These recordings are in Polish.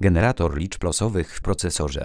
Generator liczb losowych w procesorze.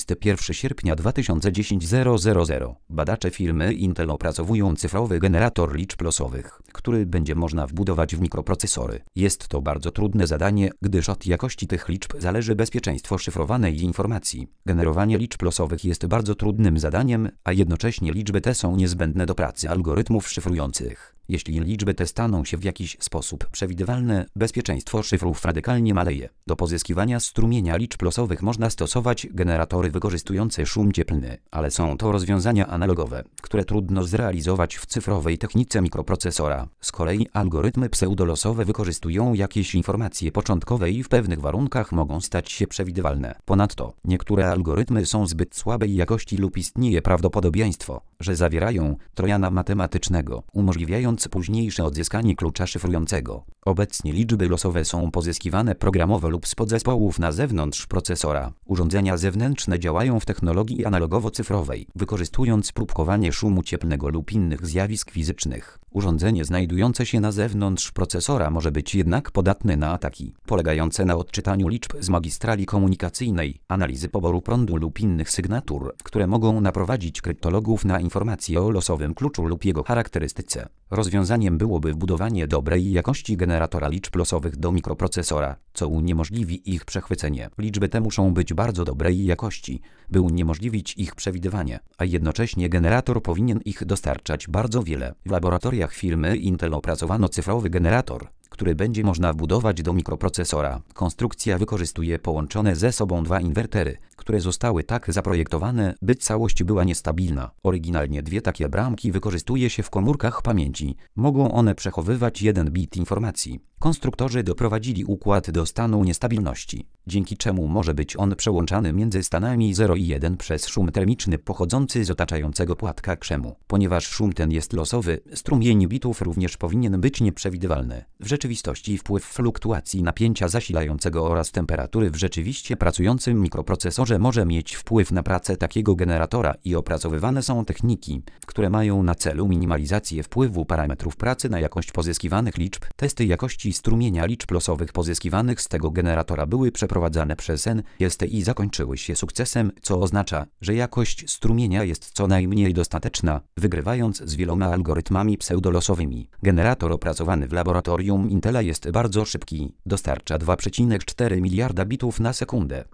31 sierpnia 2010 000. Badacze firmy Intel opracowują cyfrowy generator liczb losowych, który będzie można wbudować w mikroprocesory. Jest to bardzo trudne zadanie, gdyż od jakości tych liczb zależy bezpieczeństwo szyfrowanej informacji. Generowanie liczb losowych jest bardzo trudnym zadaniem, a jednocześnie liczby te są niezbędne do pracy algorytmów szyfrujących. Jeśli liczby te staną się w jakiś sposób przewidywalne, bezpieczeństwo szyfrów radykalnie maleje. Do pozyskiwania strumienia liczb losowych można stosować generatory wykorzystujące szum cieplny, ale są to rozwiązania analogowe, które trudno zrealizować w cyfrowej technice mikroprocesora. Z kolei algorytmy pseudolosowe wykorzystują jakieś informacje początkowe i w pewnych warunkach mogą stać się przewidywalne. Ponadto, niektóre algorytmy są zbyt słabej jakości lub istnieje prawdopodobieństwo, że zawierają trojana matematycznego, umożliwiając późniejsze odzyskanie klucza szyfrującego. Obecnie liczby losowe są pozyskiwane programowo lub z podzespołów na zewnątrz procesora. Urządzenia zewnętrzne działają w technologii analogowo-cyfrowej, wykorzystując próbkowanie szumu cieplnego lub innych zjawisk fizycznych. Urządzenie znajdujące się na zewnątrz procesora może być jednak podatne na ataki, polegające na odczytaniu liczb z magistrali komunikacyjnej, analizy poboru prądu lub innych sygnatur, które mogą naprowadzić kryptologów na informacje o losowym kluczu lub jego charakterystyce. Rozwiązaniem byłoby wbudowanie dobrej jakości generatora liczb losowych do mikroprocesora, co uniemożliwi ich przechwycenie. Liczby te muszą być bardzo dobrej jakości, by uniemożliwić ich przewidywanie, a jednocześnie generator powinien ich dostarczać bardzo wiele. W laboratoriach firmy Intel opracowano cyfrowy generator, który będzie można wbudować do mikroprocesora. Konstrukcja wykorzystuje połączone ze sobą dwa inwertery, które zostały tak zaprojektowane, by całość była niestabilna. Oryginalnie dwie takie bramki wykorzystuje się w komórkach pamięci. Mogą one przechowywać 1 bit informacji. Konstruktorzy doprowadzili układ do stanu niestabilności, dzięki czemu może być on przełączany między stanami 0 i 1 przez szum termiczny pochodzący z otaczającego płatka krzemu. Ponieważ szum ten jest losowy, strumień bitów również powinien być nieprzewidywalny. W rzeczywistości wpływ fluktuacji napięcia zasilającego oraz temperatury w rzeczywiście pracującym mikroprocesorze może mieć wpływ na pracę takiego generatora i opracowywane są techniki, które mają na celu minimalizację wpływu parametrów pracy na jakość pozyskiwanych liczb. Testy jakości strumienia liczb losowych pozyskiwanych z tego generatora były przeprowadzane przez NST i zakończyły się sukcesem, co oznacza, że jakość strumienia jest co najmniej dostateczna, wygrywając z wieloma algorytmami pseudolosowymi. Generator opracowany w laboratorium Intela jest bardzo szybki, dostarcza 2,4 miliarda bitów na sekundę.